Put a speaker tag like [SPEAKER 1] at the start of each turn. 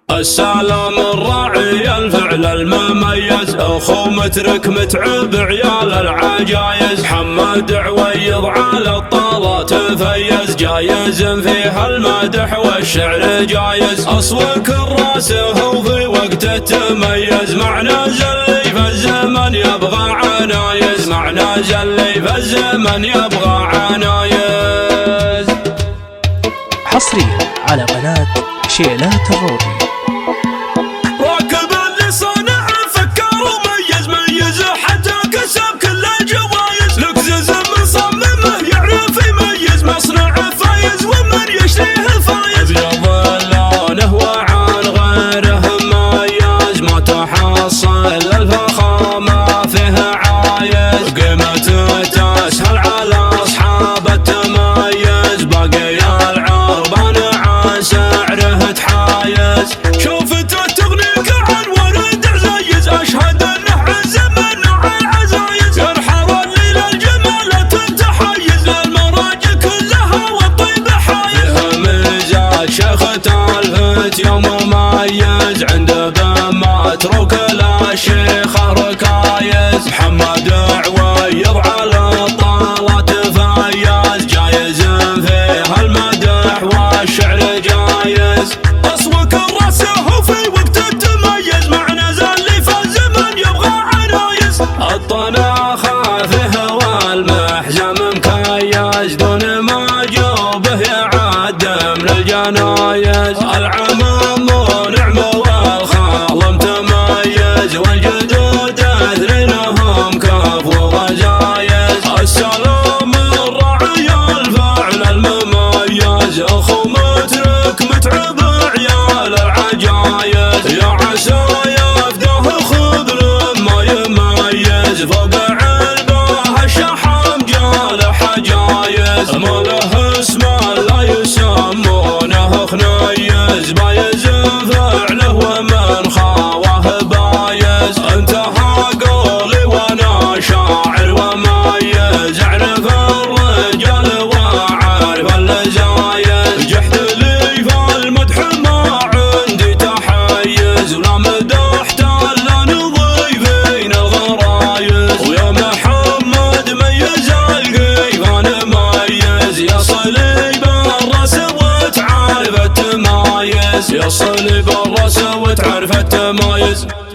[SPEAKER 1] السلام الراعي الفعل المميز، اخو مترك متعب عيال العجايز. محمد عويض على الطاوة تفيز، جايز فيها المدح والشعر جايز. اصوك الراسه وفي وقت تميز، معنى زلي في الزمن يبغى عنايز، معنى زلي في الزمن يبغى عنايز.
[SPEAKER 2] حصريا على قناة شيلات الروضي.
[SPEAKER 1] راكب اللي صانع فكر وميز، ميز حتى كسب كل الجوايز. لكزز مصممه يعرف يميز، مصنع فايز ومن يشتريه فايز. ابيض لونه وعن غيره مميز، ما تحصل الفخامه فيه عايز. قيمته تسهل على اصحاب التميز، باقي العربان عن سعره تحايز. شوفت التغنيك عن ورد عزايز، اشهد انه عزم نوع العزايز. يرحر الليل الجمال تنتحيز، للمراجل كلها والطيب حايز. فيها مزاج شيخ تالفت يوم مميز، عنده ذمه اترك للشيخ ركايز. محمد عويض على الطاوة تفيز، جايز فيها المدح والشعر جايز. اصوك الراسه وفي وقت التميز، معنى زلي في الزمن يبغى عنايز. الطناخه فيه والمحزم مكيز، دون ما جوبه يعدم للجنايز. العمام ونعمه والخال متميز، والجدود اثرينهم كف وغزايز. السلام الراعي الفعل المميز، اخو مترك متعب عيال العجايز. يا عسى يفده خبر ما يميز، فوق علبه الشحم جاله حجايز. ما له اسم لا يسمونه خنيز، بايز فعله ومن خاوه بايز. انتهى قولي وانا شاعر وميز، اعرف الرجال واعرف اللزايز. جحد لي في المدح ما عندي تحيز، ولا مدحت الا نضيفين الغرايز. ويا محمد ميز القيفان ميز، يا صليب الراس وتعرف التمايز، يا صليب الراس وتعرف التمايز.